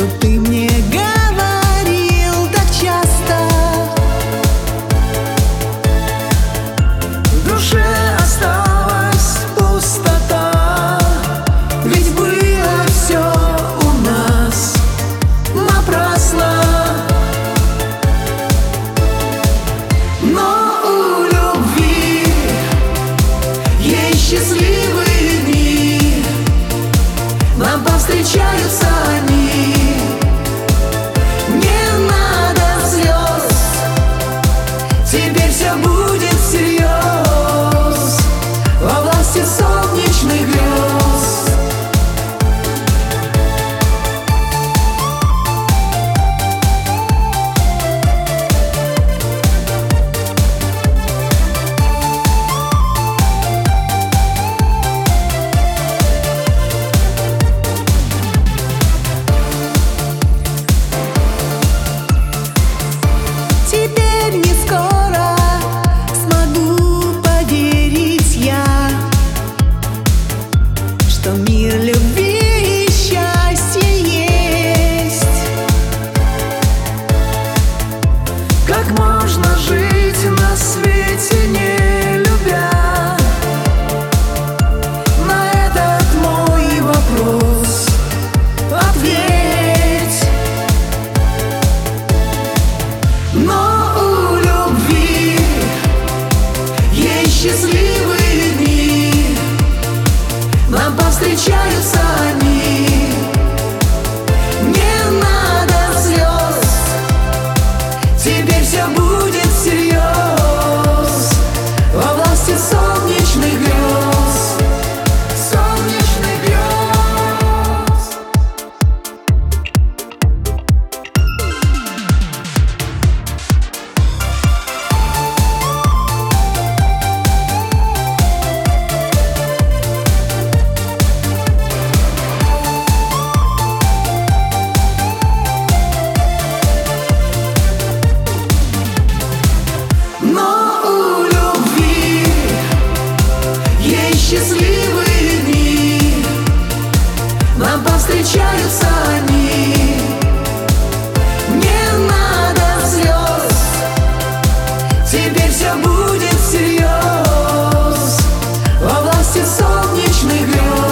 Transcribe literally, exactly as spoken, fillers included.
ты мне говорил так часто. В душе осталась пустота, ведь было все у нас напрасно. Но у любви есть счастливые дни, нам повстречаются они. Не надо слез, теперь все будет всерьез, во власти солнечных грез. Теперь не скоро смогу поверить я, что мир любви и счастья есть. Как можно жить на свете, не любя? На этот мой вопрос ответь. Но у любви есть счастливые дни, нам повстречаются они. Не надо слез, теперь все будет всерьез, во власти солнечных грез. Солнечных грез. Но у любви есть счастливые дни, нам повстречаются они. Не надо слез, теперь все будет всерьез, во власти солнечных грез.